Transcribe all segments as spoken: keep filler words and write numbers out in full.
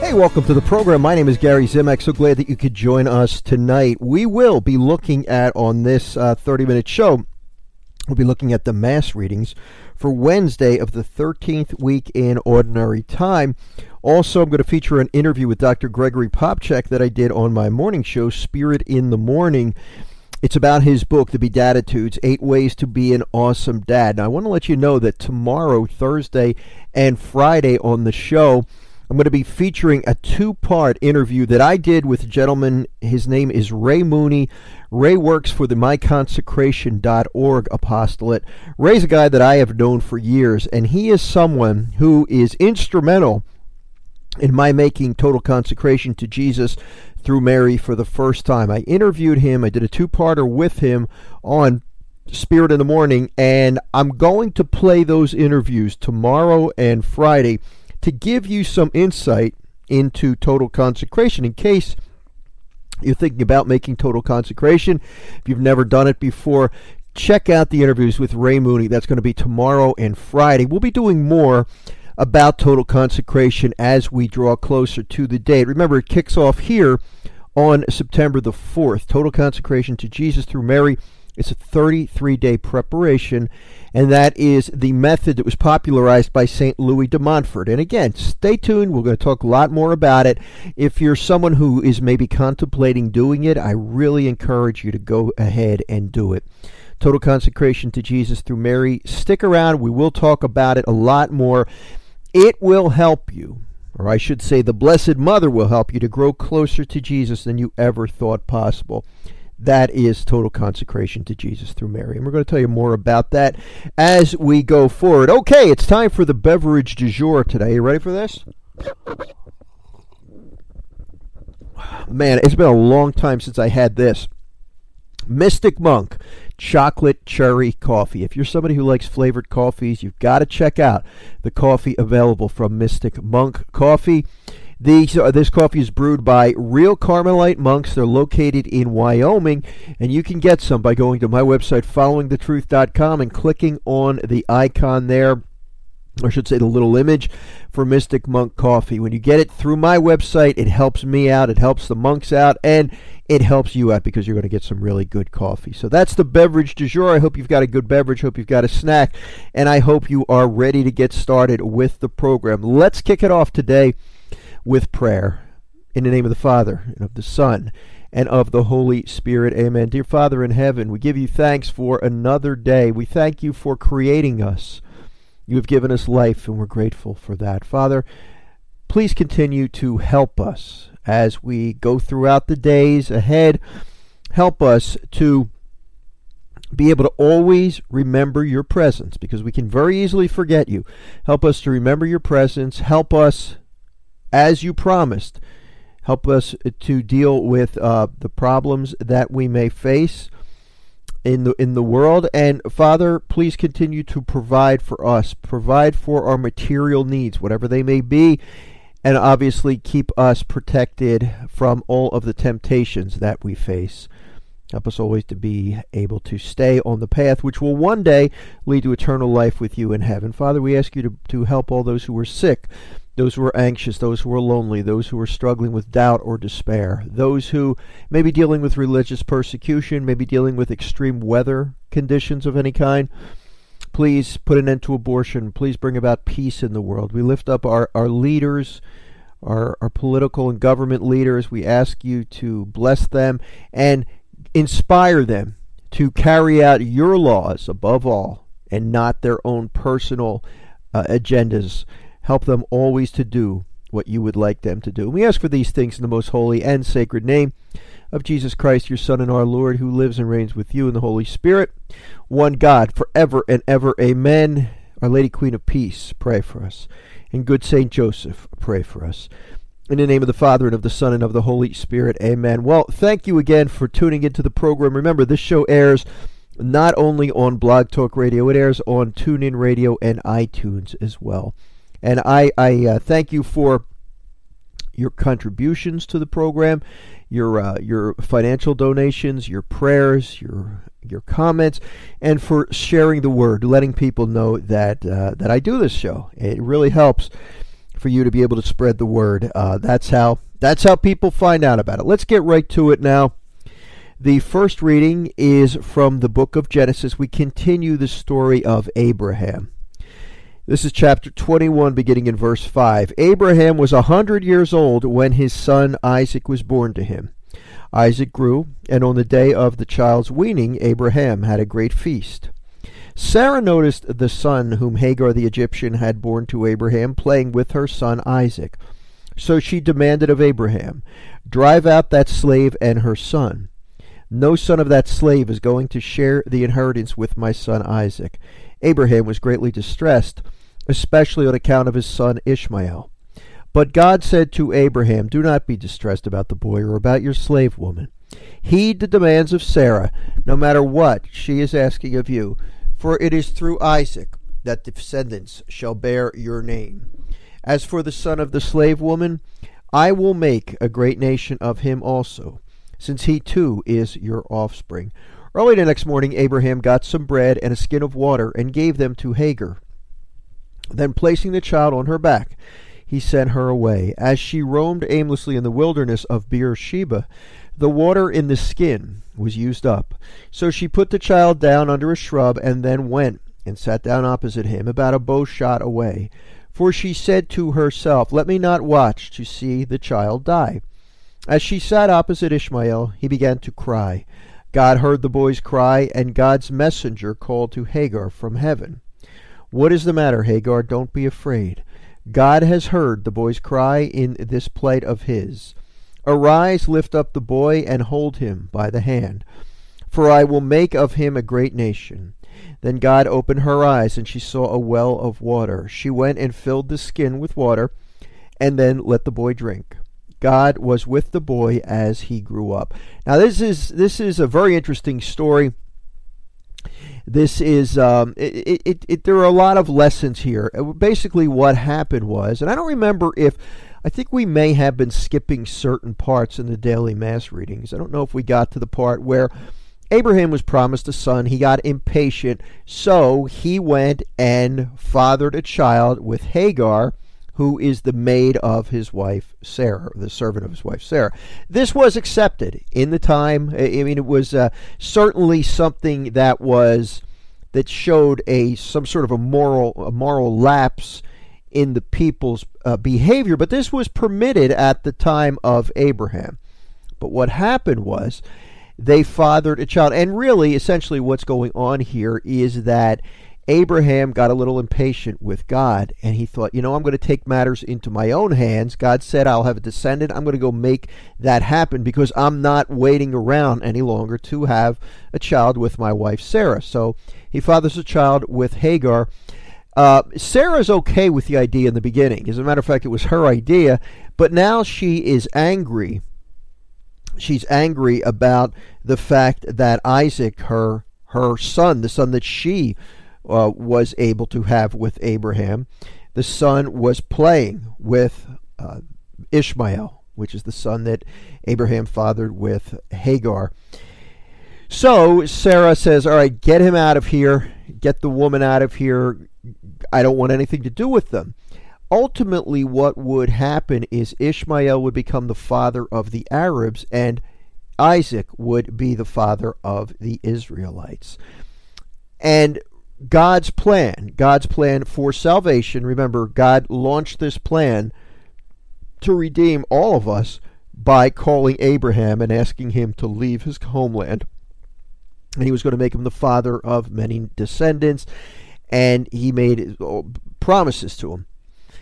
Hey, welcome to the program. My name is Gary Zimak. So glad that you could join us tonight. We will be looking at, on this uh, thirty-minute show, we'll be looking at the Mass readings for Wednesday of the thirteenth week in Ordinary Time. Also, I'm going to feature an interview with Doctor Gregory Popcak that I did on my morning show, Spirit in the Morning. It's about his book, The Beatitudes, Eight Ways to Be an Awesome Dad. Now, I want to let you know that tomorrow, Thursday, and Friday on the show, I'm going to be featuring a two-part interview that I did with a gentleman. His name is Ray Mooney. Ray works for the my consecration dot org apostolate. Ray's a guy that I have known for years, and he is someone who is instrumental in my making total consecration to Jesus through Mary for the first time. I interviewed him. I did a two-parter with him on Spirit in the Morning, and I'm going to play those interviews tomorrow and Friday to give you some insight into total consecration in case you're thinking about making total consecration. If you've never done it before, check out the interviews with Ray Mooney. That's going to be tomorrow and Friday. We'll be doing more about total consecration as we draw closer to the date. Remember, it kicks off here on September the fourth. Total consecration to Jesus through Mary. It's a thirty-three day preparation, and that is the method that was popularized by Saint Louis de Montfort. And again, stay tuned. We're going to talk a lot more about it. If you're someone who is maybe contemplating doing it, I really encourage you to go ahead and do it. Total consecration to Jesus through Mary. Stick around. We will talk about it a lot more. It will help you, or I should say the Blessed Mother will help you to grow closer to Jesus than you ever thought possible. That is total consecration to Jesus through Mary. And we're going to tell you more about that as we go forward. Okay, it's time for the beverage du jour today. You ready for this? Man, it's been a long time since I had this. Mystic Monk chocolate cherry coffee. If you're somebody who likes flavored coffees, you've got to check out the coffee available from Mystic Monk Coffee. These, uh, this coffee is brewed by real Carmelite monks. They're located in Wyoming, and you can get some by going to my website, following the truth dot com, and clicking on the icon there, or I should say the little image for Mystic Monk Coffee. When you get it through my website, it helps me out, it helps the monks out, and it helps you out because you're going to get some really good coffee. So that's the beverage du jour. I hope you've got a good beverage, hope you've got a snack, and I hope you are ready to get started with the program. Let's kick it off today with prayer. In the name of the Father, and of the Son, and of the Holy Spirit. Amen. Dear Father in heaven, we give you thanks for another day. We thank you for creating us. You have given us life, and we're grateful for that. Father, please continue to help us as we go throughout the days ahead. Help us to be able to always remember your presence, because we can very easily forget you. Help us to remember your presence. Help us, as you promised, help us to deal with uh, the problems that we may face in the in the world. And Father, please continue to provide for us, provide for our material needs, whatever they may be, and obviously keep us protected from all of the temptations that we face. Help us always to be able to stay on the path which will one day lead to eternal life with you in heaven. Father, we ask you to, to help all those who are sick, those who are anxious, those who are lonely, those who are struggling with doubt or despair, those who may be dealing with religious persecution, may be dealing with extreme weather conditions of any kind. Please put an end to abortion. Please bring about peace in the world. We lift up our, our leaders, our, our political and government leaders. We ask you to bless them and inspire them to carry out your laws above all, and not their own personal uh, agendas. Help them always to do what you would like them to do. And we ask for these things in the most holy and sacred name of Jesus Christ, your Son and our Lord, who lives and reigns with you in the Holy Spirit, one God, forever and ever. Amen. Our Lady Queen of Peace, pray for us. And good Saint Joseph, pray for us. In the name of the Father, and of the Son, and of the Holy Spirit. Amen. Well, thank you again for tuning into the program. Remember, this show airs not only on Blog Talk Radio, it airs on TuneIn Radio and iTunes as well. And I, I uh, thank you for your contributions to the program, your uh, your financial donations, your prayers, your your comments, and for sharing the word, letting people know that uh, that I do this show. It really helps for you to be able to spread the word. Uh, that's how that's how people find out about it. Let's get right to it now. The first reading is from the book of Genesis. We continue the story of Abraham. This is chapter twenty-one, beginning in verse five. Abraham was a hundred years old when his son Isaac was born to him. Isaac grew, and on the day of the child's weaning, Abraham had a great feast. Sarah noticed the son whom Hagar the Egyptian had borne to Abraham playing with her son Isaac. So she demanded of Abraham, "Drive out that slave and her son. No son of that slave is going to share the inheritance with my son Isaac." Abraham was greatly distressed, especially on account of his son Ishmael. But God said to Abraham, "Do not be distressed about the boy or about your slave woman. Heed the demands of Sarah, no matter what she is asking of you, for it is through Isaac that the descendants shall bear your name. As for the son of the slave woman, I will make a great nation of him also, since he too is your offspring." Early the next morning, Abraham got some bread and a skin of water and gave them to Hagar. Then, placing the child on her back, he sent her away. As she roamed aimlessly in the wilderness of Beersheba, the water in the skin was used up. So she put the child down under a shrub and then went and sat down opposite him, about a bow shot away. For she said to herself, "Let me not watch to see the child die." As she sat opposite Ishmael, he began to cry. God heard the boy's cry, and God's messenger called to Hagar from heaven. "What is the matter, Hagar? Don't be afraid. God has heard the boy's cry in this plight of his. Arise, lift up the boy, and hold him by the hand, for I will make of him a great nation." Then God opened her eyes, and she saw a well of water. She went and filled the skin with water, and then let the boy drink. God was with the boy as he grew up. Now, this is this is a very interesting story. This is um, it, it, it. There are a lot of lessons here. Basically, what happened was, and I don't remember if I think we may have been skipping certain parts in the daily mass readings. I don't know if we got to the part where Abraham was promised a son. He got impatient, so he went and fathered a child with Hagar, who is the maid of his wife Sarah, the servant of his wife Sarah. This was accepted in the time. I mean, it was uh, certainly something that was that showed a some sort of a moral a moral lapse in the people's uh, behavior. But this was permitted at the time of Abraham. But what happened was they fathered a child, and really, essentially, what's going on here is that Abraham got a little impatient with God, and he thought, you know, I'm going to take matters into my own hands. God said I'll have a descendant. I'm going to go make that happen because I'm not waiting around any longer to have a child with my wife Sarah. So he fathers a child with Hagar. Uh, Sarah's okay with the idea in the beginning. As a matter of fact, it was her idea, but now she is angry. She's angry about the fact that Isaac, her her son, the son that she Uh, was able to have with Abraham, the son was playing with uh, Ishmael, which is the son that Abraham fathered with Hagar. So Sarah says, all right, get him out of here, get the woman out of here, I don't want anything to do with them. Ultimately, what would happen is Ishmael would become the father of the Arabs, and Isaac would be the father of the Israelites. And God's plan, God's plan for salvation, remember, God launched this plan to redeem all of us by calling Abraham and asking him to leave his homeland. And he was going to make him the father of many descendants, and he made promises to him.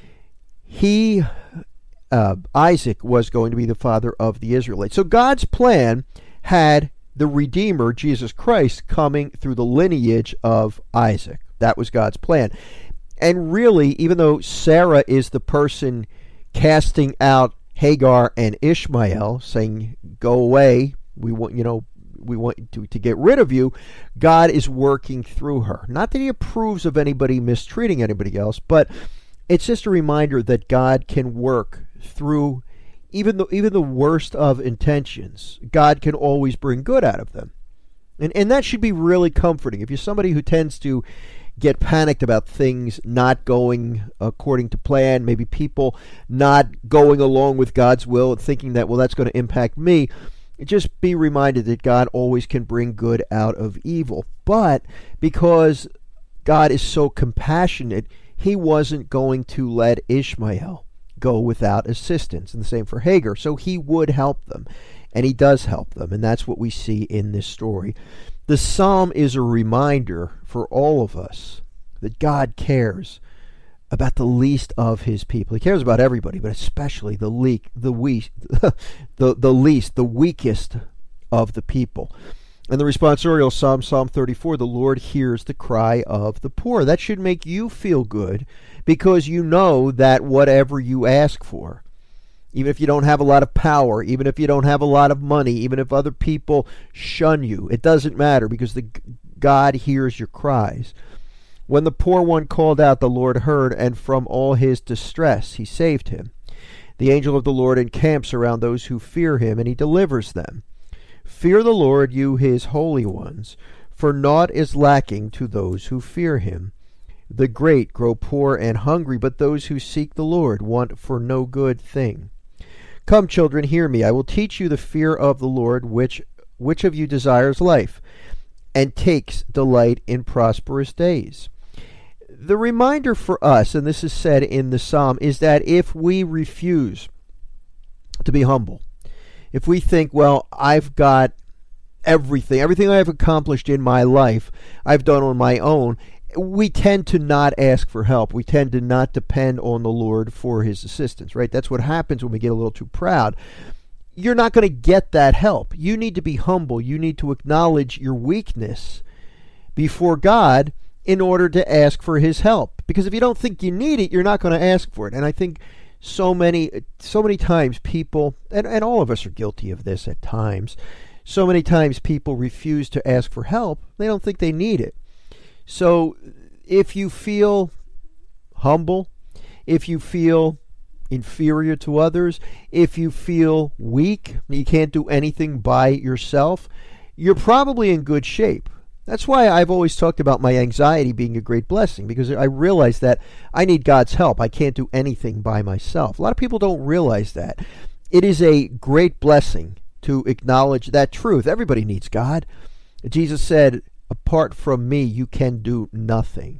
He, uh, Isaac, was going to be the father of the Israelites. So God's plan had the Redeemer, Jesus Christ, coming through the lineage of Isaac. That was God's plan. And really, even though Sarah is the person casting out Hagar and Ishmael, saying, go away, we want, you know, we want to, to get rid of you, God is working through her. Not that he approves of anybody mistreating anybody else, but it's just a reminder that God can work through even the, even the worst of intentions. God can always bring good out of them. And, and that should be really comforting. If you're somebody who tends to get panicked about things not going according to plan, maybe people not going along with God's will and thinking that, well, that's going to impact me. Just be reminded that God always can bring good out of evil. But because God is so compassionate, he wasn't going to let Ishmael go without assistance. And the same for Hagar. So he would help them. And he does help them. And that's what we see in this story. The psalm is a reminder for all of us that God cares about the least of his people. He cares about everybody, but especially the leak, the weak, the, the least, the weakest of the people. And the responsorial psalm, Psalm thirty-four, the Lord hears the cry of the poor. That should make you feel good because you know that whatever you ask for, even if you don't have a lot of power, even if you don't have a lot of money, even if other people shun you, it doesn't matter because the God hears your cries. When the poor one called out, the Lord heard, and from all his distress he saved him. The angel of the Lord encamps around those who fear him, and he delivers them. Fear the Lord, you his holy ones, for naught is lacking to those who fear him. The great grow poor and hungry, but those who seek the Lord want for no good thing. Come, children, hear me. I will teach you the fear of the Lord. Which, which of you desires life and takes delight in prosperous days? The reminder for us, and this is said in the psalm, is that if we refuse to be humble, if we think, well, I've got everything, everything I've accomplished in my life, I've done on my own, we tend to not ask for help. We tend to not depend on the Lord for his assistance, right? That's what happens when we get a little too proud. You're not going to get that help. You need to be humble. You need to acknowledge your weakness before God in order to ask for his help. Because if you don't think you need it, you're not going to ask for it. And I think so many so many times people, and, and all of us are guilty of this at times, so many times people refuse to ask for help. They don't think they need it. So if you feel humble, if you feel inferior to others, if you feel weak, you can't do anything by yourself, you're probably in good shape. That's why I've always talked about my anxiety being a great blessing, because I realize that I need God's help. I can't do anything by myself. A lot of people don't realize that. It is a great blessing to acknowledge that truth. Everybody needs God. Jesus said, apart from me, you can do nothing.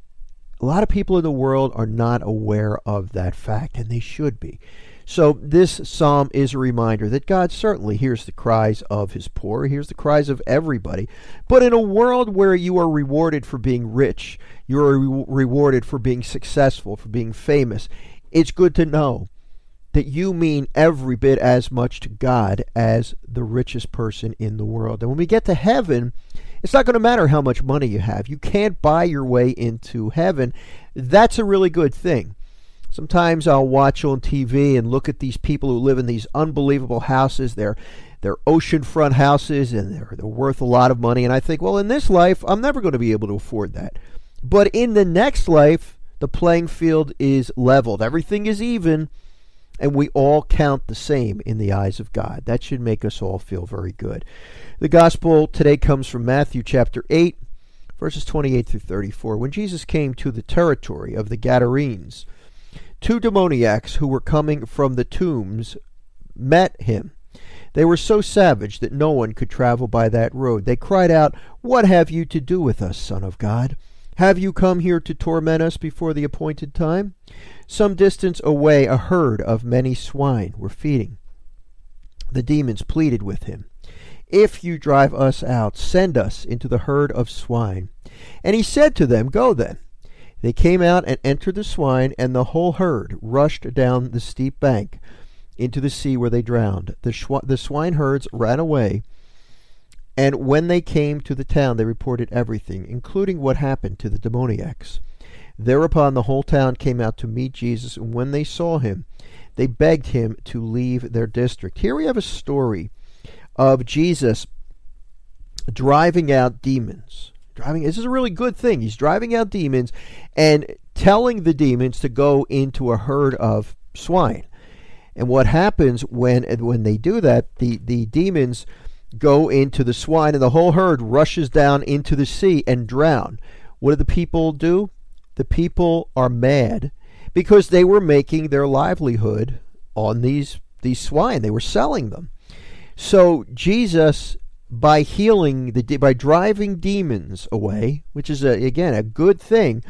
A lot of people in the world are not aware of that fact, and they should be. So this psalm is a reminder that God certainly hears the cries of his poor, he hears the cries of everybody. But in a world where you are rewarded for being rich, you are re- rewarded for being successful, for being famous, it's good to know that you mean every bit as much to God as the richest person in the world. And when we get to heaven, it's not going to matter how much money you have. You can't buy your way into heaven. That's a really good thing. Sometimes I'll watch on T V and look at these people who live in these unbelievable houses. They're, they're oceanfront houses, and they're, they're worth a lot of money. And I think, well, in this life, I'm never going to be able to afford that. But in the next life, the playing field is leveled. Everything is even, and we all count the same in the eyes of God. That should make us all feel very good. The gospel today comes from Matthew chapter eight, verses twenty-eight through thirty-four. When Jesus came to the territory of the Gadarenes, two demoniacs who were coming from the tombs met him. They were so savage that no one could travel by that road. They cried out, "What have you to do with us, Son of God? Have you come here to torment us before the appointed time?" Some distance away, a herd of many swine were feeding. The demons pleaded with him, "If you drive us out, send us into the herd of swine." And he said to them, "Go then." They came out and entered the swine, and the whole herd rushed down the steep bank into the sea, where they drowned. The, schwa- the swineherds ran away, and when they came to the town, they reported everything, including what happened to the demoniacs. Thereupon the whole town came out to meet Jesus, and when they saw him, they begged him to leave their district. Here we have a story of Jesus driving out demons. Driving, this is a really good thing. He's driving out demons and telling the demons to go into a herd of swine. And what happens when when they do that, the, the demons go into the swine, and the whole herd rushes down into the sea and drown. What did the people do? The people are mad because they were making their livelihood on these these swine. They were selling them. So Jesus, by healing, the by driving demons away, which is, a, again, a good thing,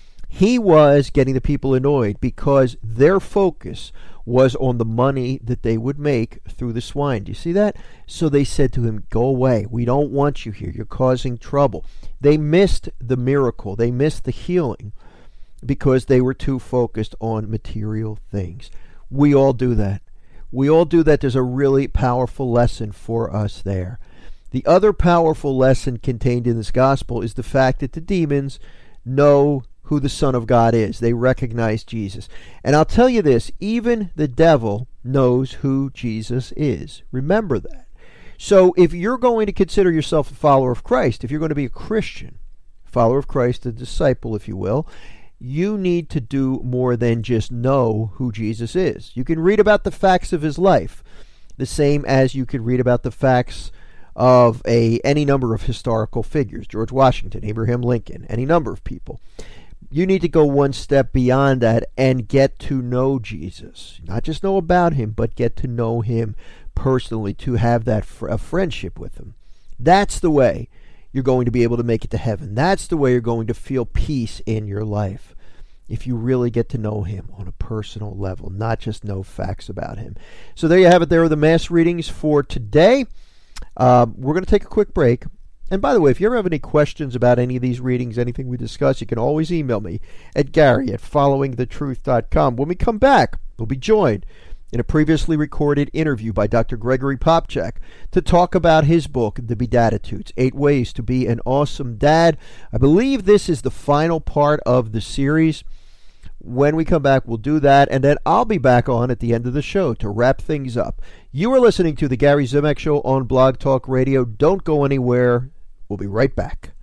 he was getting the people annoyed because their focus was on the money that they would make through the swine. Do you see that? So they said to him, go away. We don't want you here. You're causing trouble. They missed the miracle. They missed the healing because they were too focused on material things. We all do that. We all do that. There's a really powerful lesson for us there. The other powerful lesson contained in this gospel is the fact that the demons know who the Son of God is. They recognize Jesus. And I'll tell you this, even the devil knows who Jesus is. Remember that. So if you're going to consider yourself a follower of Christ, if you're going to be a Christian, follower of Christ, a disciple, if you will, you need to do more than just know who Jesus is. You can read about the facts of his life, the same as you could read about the facts of a any number of historical figures, George Washington, Abraham Lincoln, any number of people. You need to go one step beyond that and get to know Jesus. Not just know about him, but get to know him personally, to have that fr- a friendship with him. That's the way you're going to be able to make it to heaven. That's the way you're going to feel peace in your life, if you really get to know him on a personal level, not just know facts about him. So there you have it. There are the mass readings for today. Uh, we're going to take a quick break. And by the way, if you ever have any questions about any of these readings, anything we discuss, you can always email me at Gary at following the truth dot com. When we come back, we'll be joined in a previously recorded interview by Doctor Gregory Popcak to talk about his book, The Beatitudes, Eight Ways to Be an Awesome Dad. I believe this is the final part of the series. When we come back, we'll do that, and then I'll be back on at the end of the show to wrap things up. You are listening to the Gary Zimak Show on Blog Talk Radio. Don't go anywhere. We'll be right back.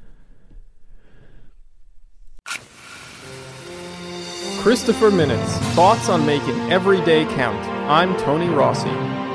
Christopher Minutes, thoughts on making every day count. I'm Tony Rossi.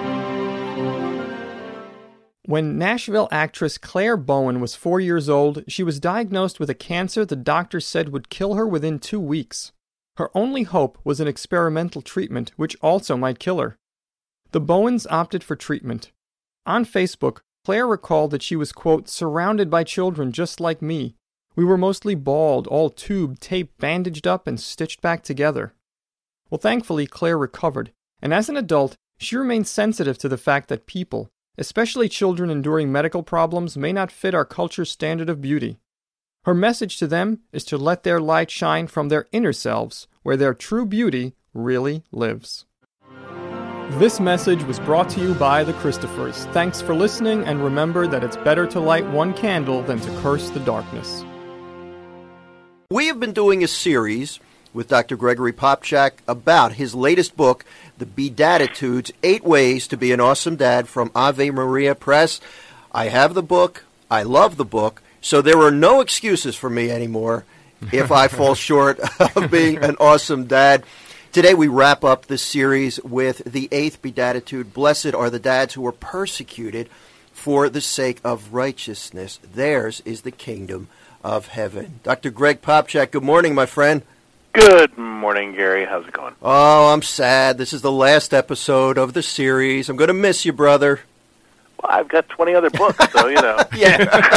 When Nashville actress Claire Bowen was four years old, she was diagnosed with a cancer the doctors said would kill her within two weeks. Her only hope was an experimental treatment, which also might kill her. The Bowens opted for treatment. On Facebook, Claire recalled that she was, quote, surrounded by children just like me. We were mostly bald, all tubed, taped, bandaged up, and stitched back together. Well, thankfully, Claire recovered, and as an adult, she remains sensitive to the fact that people, especially children enduring medical problems, may not fit our culture's standard of beauty. Her message to them is to let their light shine from their inner selves, where their true beauty really lives. This message was brought to you by the Christophers. Thanks for listening, and remember that it's better to light one candle than to curse the darkness. We have been doing a series with Doctor Gregory Popcak about his latest book, The Beatitudes, Eight Ways to Be an Awesome Dad, from Ave Maria Press. I have the book. I love the book. So there are no excuses for me anymore if I fall short of being an awesome dad. Today we wrap up this series with the eighth Beatitude. Blessed are the dads who are persecuted for the sake of righteousness. Theirs is the kingdom of heaven. Doctor Greg Popcak, good morning, my friend. Good morning, Gary. How's it going? Oh, I'm sad. This is the last episode of the series. I'm going to miss you, brother. Well, I've got twenty other books, so, you know. Yeah.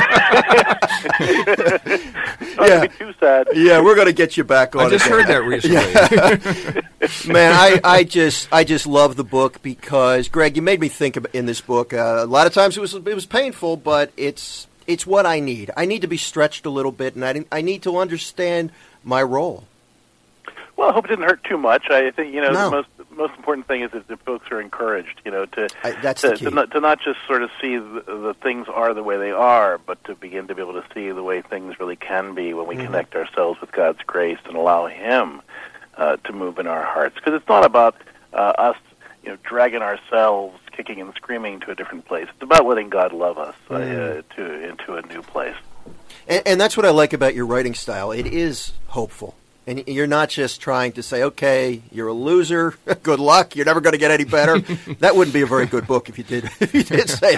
Not yeah. to be too sad. Yeah, we're going to get you back on I just again. heard that recently. Yeah. Man, I, I just I just love the book because, Greg, you made me think of, in this book. Uh, a lot of times it was it was painful, but it's it's what I need. I need to be stretched a little bit, and I, I need to understand my role. Well, I hope it didn't hurt too much. I think, you know, No. the most most important thing is that the folks are encouraged, you know, to I, that's to, the key. to, not, to not just sort of see the, the things are the way they are, but to begin to be able to see the way things really can be when we Mm-hmm. connect ourselves with God's grace and allow Him uh, to move in our hearts. Because it's not about uh, us, you know, dragging ourselves, kicking and screaming to a different place. It's about letting God love us uh, Mm. uh, to into a new place. And, and that's what I like about your writing style. It is hopeful. And you're not just trying to say, okay, you're a loser, good luck, you're never going to get any better. That wouldn't be a very good book if you did if you did say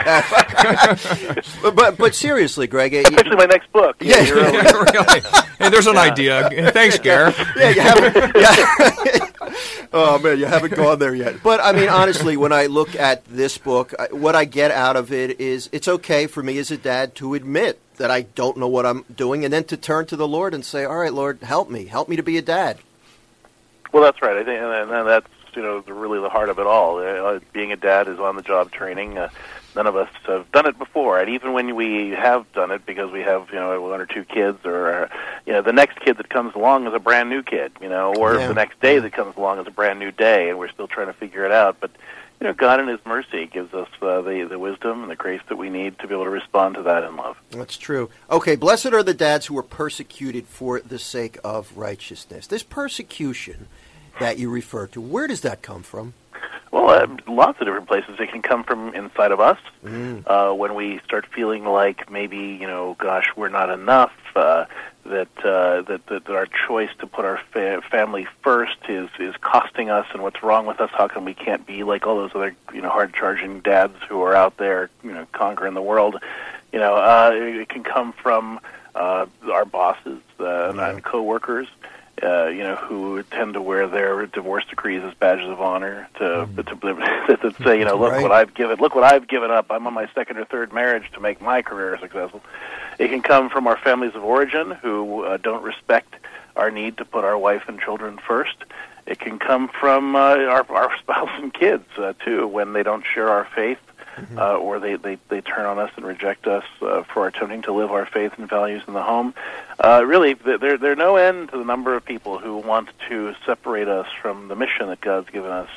that. but, but but seriously, Greg. Especially you, my next book. Yeah, yeah really. Hey, there's an yeah. idea. Thanks, Gare. Yeah, you haven't. Yeah. Oh, man, you haven't gone there yet. But, I mean, honestly, when I look at this book, what I get out of it is it's okay for me as a dad to admit that I don't know what I'm doing, and then to turn to the Lord and say, all right, Lord, help me. Help me to be a dad. Well, that's right. I think, and that's, you know, really the heart of it all. Uh, being a dad is on-the-job training. Uh, none of us have done it before, and even when we have done it, because we have, you know, one or two kids, or, uh, you know, the next kid that comes along is a brand new kid, you know, or yeah. the next day that comes along is a brand new day, and we're still trying to figure it out. But, you know, God in His mercy gives us uh, the, the wisdom and the grace that we need to be able to respond to that in love. That's true. Okay, blessed are the dads who are persecuted for the sake of righteousness. This persecution that you refer to, where does that come from? Well, uh, lots of different places. It can come from inside of us, mm. uh, when we start feeling like maybe, you know, gosh, we're not enough, uh, that, uh, that that our choice to put our fa- family first is, is costing us, and what's wrong with us? How come we can't be like all those other, you know, hard-charging dads who are out there, you know, conquering the world? You know, uh, it can come from uh, our bosses uh, yeah. and co-workers. Uh, you know, who tend to wear their divorce decrees as badges of honor to, mm. to, to, to say, you know, look right. what I've given, look what I've given up. I'm on my second or third marriage to make my career successful. It can come from our families of origin who uh, don't respect our need to put our wife and children first. It can come from uh, our, our spouse and kids uh, too, when they don't share our faith. Mm-hmm. Uh, or they, they, they turn on us and reject us uh, for attempting to live our faith and values in the home. Uh, really, there there are no end to the number of people who want to separate us from the mission that God's given us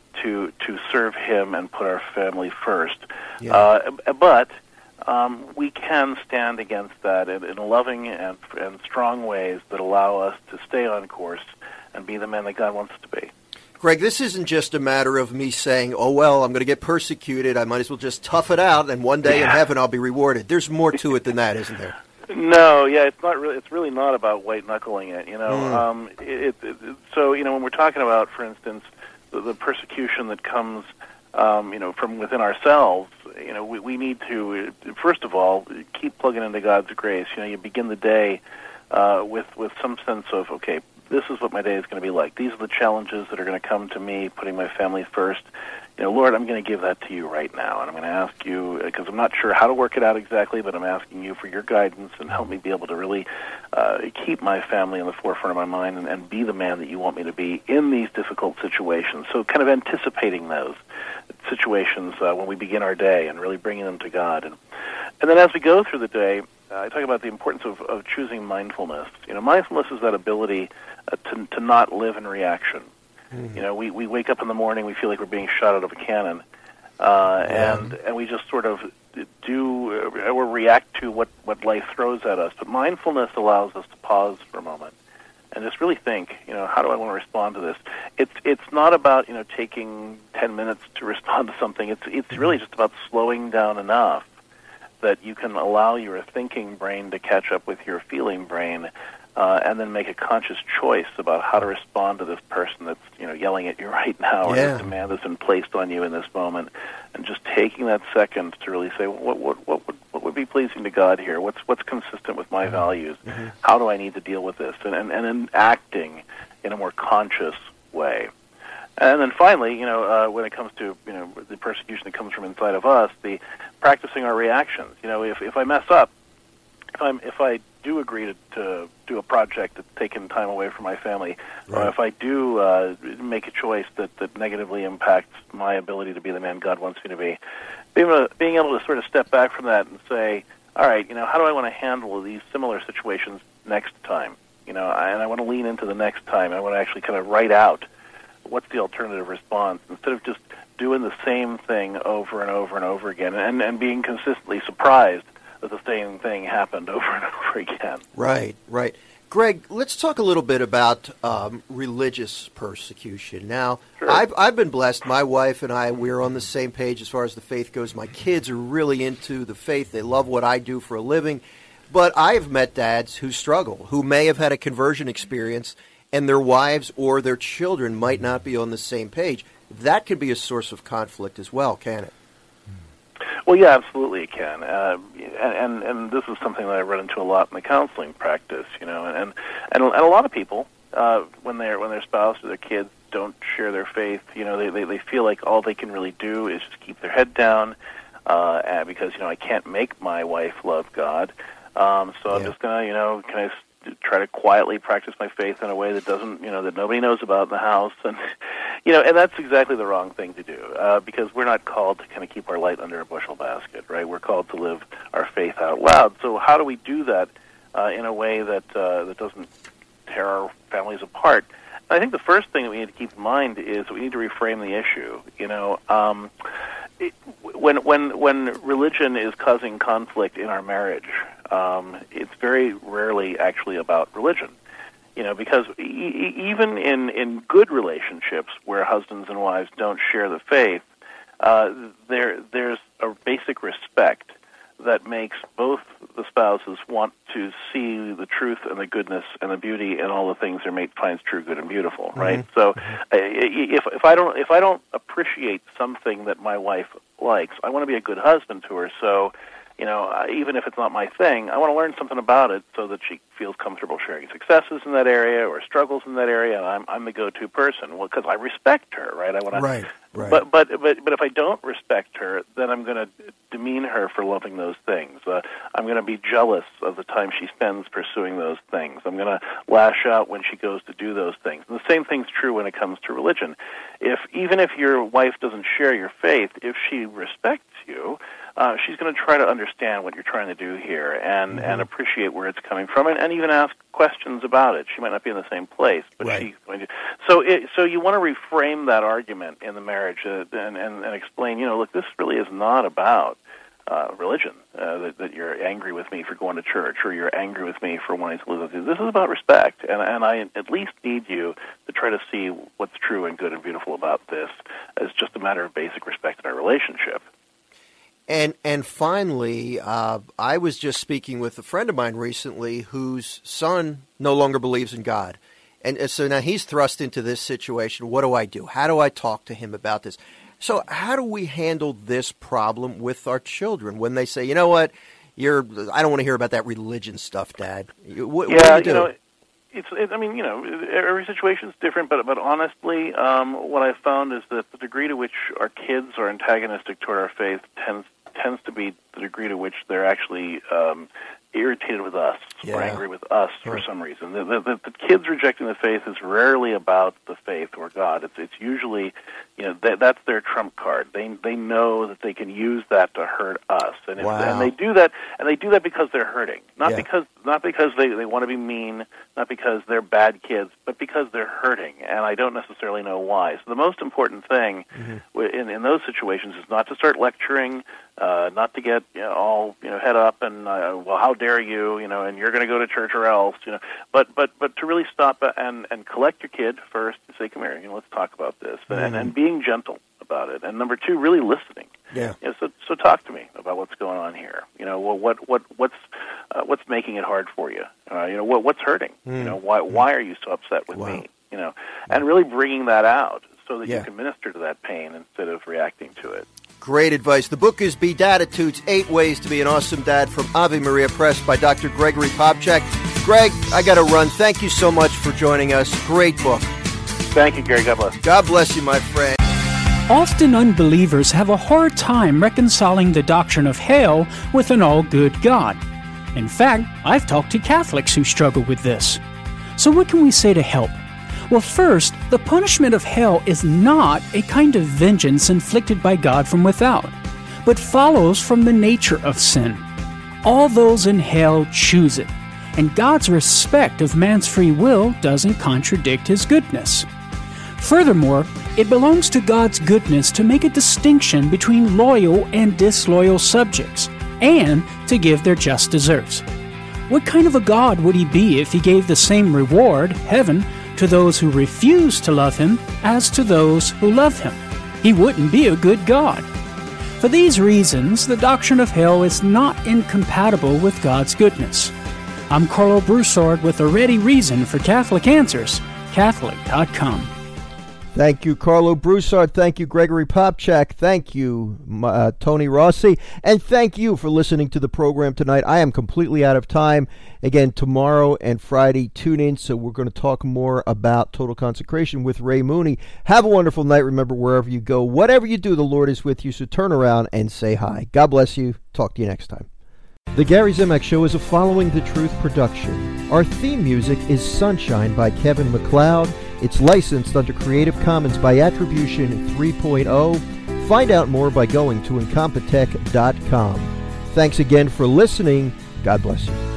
to to serve Him and put our family first. Yeah. Uh, but um, we can stand against that in, in loving and, and strong ways that allow us to stay on course and be the men that God wants us to be. Greg, this isn't just a matter of me saying, oh, well, I'm going to get persecuted. I might as well just tough it out, and one day yeah. in heaven I'll be rewarded. There's more to it than that, isn't there? No, yeah, it's not really. It's really not about white-knuckling it, you know. Mm. Um, it, it, it, so, you know, when we're talking about, for instance, the, the persecution that comes, um, you know, from within ourselves, you know, we, we need to, first of all, keep plugging into God's grace. You know, you begin the day uh, with, with some sense of, okay, this is what my day is going to be like. These are the challenges that are going to come to me, putting my family first. You know, Lord, I'm going to give that to you right now, and I'm going to ask you, because I'm not sure how to work it out exactly, but I'm asking you for your guidance and help me be able to really uh, keep my family in the forefront of my mind and, and be the man that you want me to be in these difficult situations. So kind of anticipating those situations uh, when we begin our day and really bringing them to God. And, and then as we go through the day, uh, I talk about the importance of, of choosing mindfulness. You know, mindfulness is that ability uh, to, to not live in reaction. Mm-hmm. You know, we, we wake up in the morning, we feel like we're being shot out of a cannon, uh, yeah. and and we just sort of do uh, or react to what, what life throws at us. But mindfulness allows us to pause for a moment and just really think, you know, how do I want to respond to this? It's it's not about, you know, taking ten minutes to respond to something. It's it's really just about slowing down enough that you can allow your thinking brain to catch up with your feeling brain. Uh, and then make a conscious choice about how to respond to this person that's, you know, yelling at you right now, yeah. or the demand that's been placed on you in this moment, and just taking that second to really say, what what what would what would be pleasing to God here? What's what's consistent with my mm-hmm. values? Mm-hmm. How do I need to deal with this? And and and then acting in a more conscious way. And then finally, you know, uh, when it comes to, you know, the persecution that comes from inside of us, the practicing our reactions. You know, if if I mess up, if I'm if I do agree to, to do a project that's taken time away from my family, right. or if I do uh, make a choice that, that negatively impacts my ability to be the man God wants me to be, being able to, being able to sort of step back from that and say, all right, you know, how do I want to handle these similar situations next time? You know, I, and I want to lean into the next time. I want to actually kind of write out what's the alternative response instead of just doing the same thing over and over and over again and, and being consistently surprised that the same thing happened over and over again. Right, right. Greg, let's talk a little bit about um, religious persecution. Now, sure. I've, I've been blessed. My wife and I, we're on the same page as far as the faith goes. My kids are really into the faith. They love what I do for a living. But I have met dads who struggle, who may have had a conversion experience, and their wives or their children might not be on the same page. That could be a source of conflict as well, can it? Well, yeah, absolutely it can. Uh, and, and and this is something that I run into a lot in the counseling practice, you know, and and, and a lot of people, uh, when their when their spouse or their kids don't share their faith, you know, they, they, they feel like all they can really do is just keep their head down, uh, and because, you know, I can't make my wife love God, um, so I'm yeah. just going to, you know, can I s- try to quietly practice my faith in a way that doesn't, you know, that nobody knows about in the house, and, you know, and that's exactly the wrong thing to do, uh, because we're not called to kind of keep our light under a bushel basket, right? We're called to live our faith out loud. So how do we do that uh, in a way that uh, that doesn't tear our families apart? I think the first thing that we need to keep in mind is we need to reframe the issue. You know, um, it, when when when religion is causing conflict in our marriage, um, it's very rarely actually about religion. You know, because e- even in, in good relationships where husbands and wives don't share the faith, uh, there there's a basic respect that makes both the spouses want to see the truth and the goodness and the beauty and all the things their mate finds true, good, and beautiful, right? Mm-hmm. So, uh, if if I don't if I don't appreciate something that my wife likes, I want to be a good husband to her. So, you know, uh, even if it's not my thing, I want to learn something about it so that she feels comfortable sharing successes in that area or struggles in that area, and I'm I'm the go-to person. Well, because I respect her, right? I want to. Right. Right. But but but but if I don't respect her, then I'm going to demean her for loving those things. Uh, I'm going to be jealous of the time she spends pursuing those things. I'm going to lash out when she goes to do those things. And the same thing's true when it comes to religion. If even if your wife doesn't share your faith, if she respects you, uh, she's going to try to understand what you're trying to do here and, mm-hmm. and appreciate where it's coming from, and, and even ask questions about it. She might not be in the same place, but right. she's going to. So, it, so you want to reframe that argument in the marriage uh, and, and, and explain. You know, look, this really is not about uh, religion. Uh, that, that you're angry with me for going to church, or you're angry with me for wanting to live with you. This is about respect, and and I at least need you to try to see what's true and good and beautiful about this as just a matter of basic respect in our relationship. And and finally, uh, I was just speaking with a friend of mine recently whose son no longer believes in God. And, and so now he's thrust into this situation. What do I do? How do I talk to him about this? So how do we handle this problem with our children when they say, you know what, you're I don't want to hear about that religion stuff, Dad? What, yeah, what do you, do? you know, it's. It, I mean, you know, every situation is different, but but honestly, um, what I've found is that the degree to which our kids are antagonistic toward our faith tends tends to be the degree to which they're actually um, irritated with us yeah. or angry with us sure. for some reason. The, the, the, the kids rejecting the faith is rarely about the faith or God. It's it's usually, you know, that, that's their trump card. They they know that they can use that to hurt us, and, wow. if, and they do that, and they do that because they're hurting, not yeah. because not because they, they want to be mean, not because they're bad kids, but because they're hurting, and I don't necessarily know why. So the most important thing mm-hmm. in in those situations is not to start lecturing. Uh, not to get you know, all you know head up and uh, well, how dare you, you know, and you're going to go to church or else, you know. But but but to really stop and and collect your kid first and say, come here, you know, let's talk about this, mm-hmm. and and being gentle about it. And number two, really listening. Yeah. You know, so so talk to me about what's going on here. You know, well, what what what's uh, what's making it hard for you? Uh, you know, what what's hurting? Mm-hmm. You know, why why are you so upset with wow. me? You know, and really bringing that out so that yeah. you can minister to that pain instead of reacting to it. Great advice. The book is Be-Daditudes, Eight Ways to Be an Awesome Dad from Ave Maria Press by Doctor Gregory Popcak. Greg, I got to run. Thank you so much for joining us. Great book. Thank you, Gary. God bless. God bless you, my friend. Often unbelievers have a hard time reconciling the doctrine of hell with an all-good God. In fact, I've talked to Catholics who struggle with this. So what can we say to help? Well, first, the punishment of hell is not a kind of vengeance inflicted by God from without, but follows from the nature of sin. All those in hell choose it, and God's respect of man's free will doesn't contradict his goodness. Furthermore, it belongs to God's goodness to make a distinction between loyal and disloyal subjects, and to give their just deserts. What kind of a God would he be if he gave the same reward, heaven, to those who refuse to love him as to those who love him? He wouldn't be a good God. For these reasons, the doctrine of hell is not incompatible with God's goodness. I'm Carlo Broussard with a ready reason for Catholic Answers. catholic dot com. Thank you, Carlo Broussard. Thank you, Gregory Popchak. Thank you, uh, Tony Rossi. And thank you for listening to the program tonight. I am completely out of time. Again, tomorrow and Friday, tune in. So we're going to talk more about total consecration with Ray Mooney. Have a wonderful night. Remember, wherever you go, whatever you do, the Lord is with you. So turn around and say hi. God bless you. Talk to you next time. The Gary Zimak Show is a Following the Truth production. Our theme music is Sunshine by Kevin MacLeod. It's licensed under Creative Commons by Attribution three point oh. Find out more by going to incompetech dot com. Thanks again for listening. God bless you.